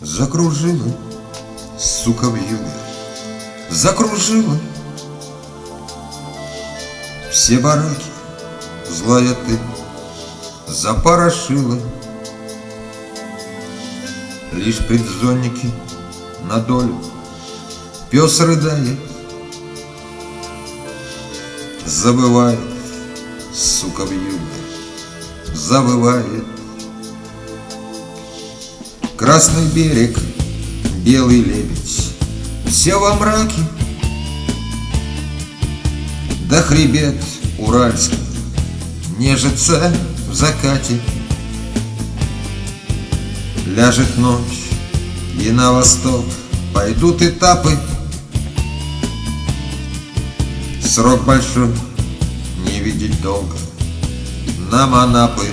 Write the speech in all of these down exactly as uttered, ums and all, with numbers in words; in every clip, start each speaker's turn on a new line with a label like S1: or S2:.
S1: Закружила, сука, вьюга, закружила все бараки, злая ты запорошила. Лишь предзонники на долю пес рыдает, забывает, сука, вьюга, забывает. Красный берег, белый лебедь, все во мраке, да хребет уральский нежится в закате. Ляжет ночь, и на восток пойдут этапы. Срок большой, не видеть долго нам Анапы.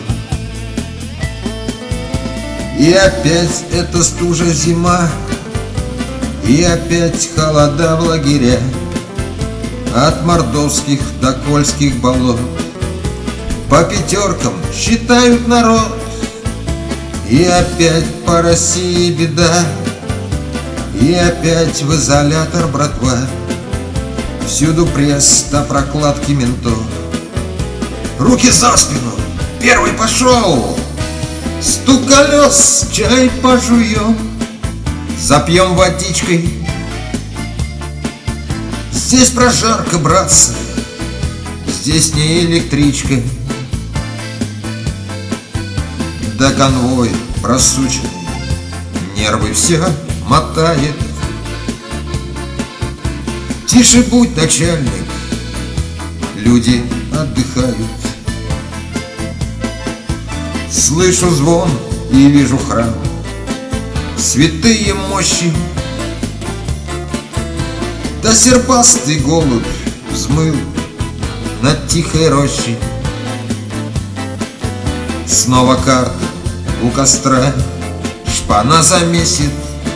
S1: И опять эта стужа зима, и опять холода в лагеря, от мордовских до кольских болот. По пятеркам считают народ, и опять по России беда, и опять в изолятор, братва. Всюду пресс до прокладки ментов. Руки за спину, первый пошел. Стук колес, чай пожуем, запьем водичкой. Здесь прожарка, братцы, здесь не электричка. Да конвой просученный, нервы все мотает. Тише будь, начальник, люди отдыхают. Слышу звон и вижу храм, святые мощи. Да серпастый голубь взмыл над тихой рощей. Снова карта у костра, шпана замесит.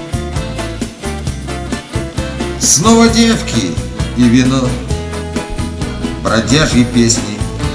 S1: Снова девки и вино, бродяжьи песни.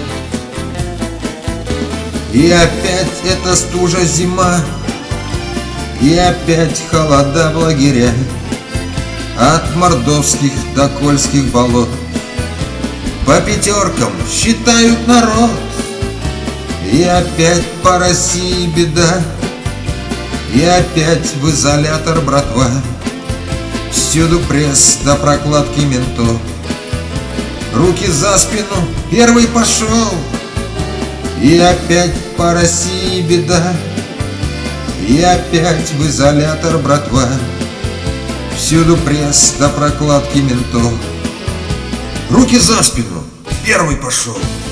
S1: И опять эта стужа зима, и опять холода в лагеря, от мордовских до кольских болот. По пятеркам считают народ, и опять по России беда, и опять в изолятор, братва. Всюду пресс до прокладки ментов. Руки за спину, первый пошел. И опять по России беда, и опять в изолятор, братва. Всюду пресс до прокладки ментов. Руки за спину, первый пошел.